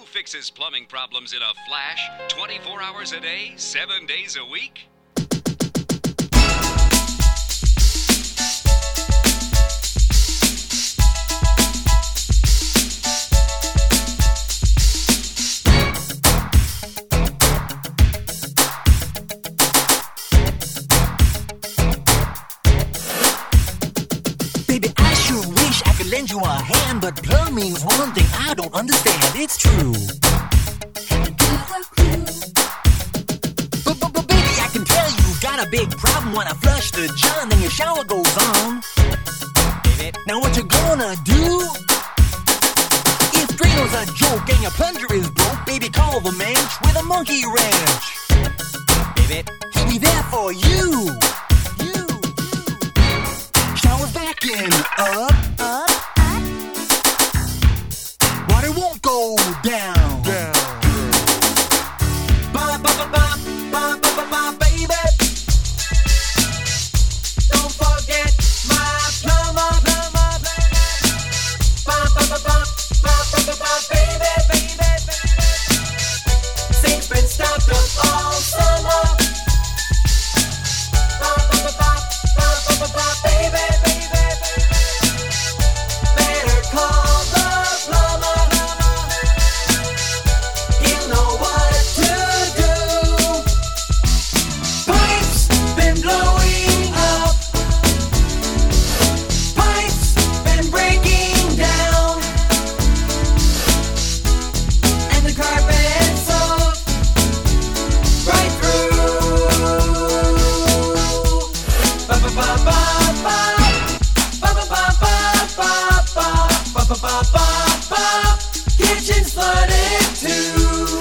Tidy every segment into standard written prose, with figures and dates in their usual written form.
fixes plumbing problems in a flash, 24 hours a day, 7 days a week? Baby, I sure wish I could lend you a hand, but plumbing's one thing I don't understand. It's true. But baby, I can tell you got a big problem when I flush the John and your shower goes on. Baby, now what you gonna do? If Drano's a joke and your plunger is broke, baby, call the Mensch with a monkey wrench. Baby, he'll be there for you. Shower's backing up. Water won't go down. Baby. Don't forget my plumber. Baby. Sink's been stopped up all summer. Baby. Better call the plumber. He'll know what to do. Pipes been blowing up. Pipes been breaking down. And the carpet's soaked right through. Kitchen's flooded too.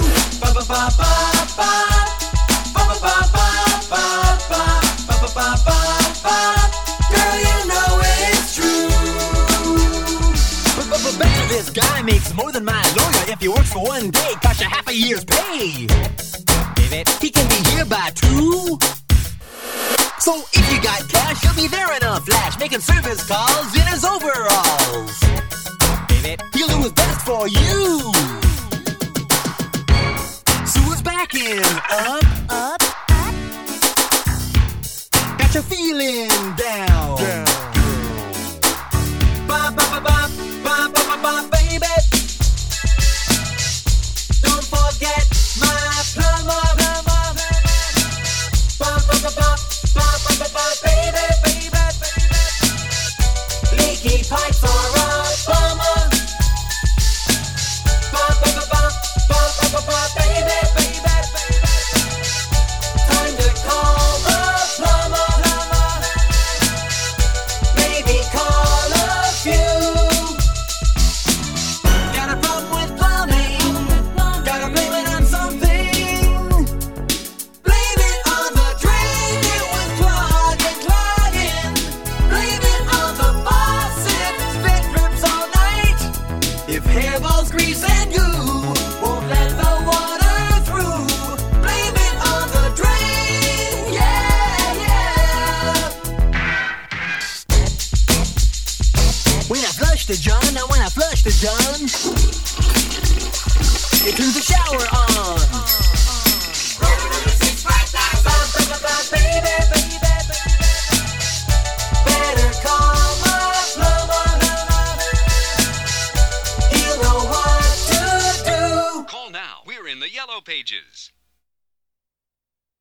Girl, you know it's true. But better this guy makes more than my lawyer if he works for one day, cost you half a year's pay. Baby, he can be here by 2. So if you got cash, he'll be there in a flash, making service calls in his overalls. Baby, he'll do his best for you. Sewer's backing up. Got you feeling down. Baby. Don't forget my plumber. Baby. Leaky pipes are a bummer. Baby. Time to call the plumber. Maybe call a few. Got a problem with plumbing. Gotta blame it on something. Blame it on the drain. It was clogging. Blame it on the faucet. Spit drips all night. If hairballs, grease, and goo won't let the water through, blame it on the drain. Yeah. When I flush the John, it turns the shower on. Baby. Better call my plumber. He'll know what to do. Call now. We're in the Yellow Pages.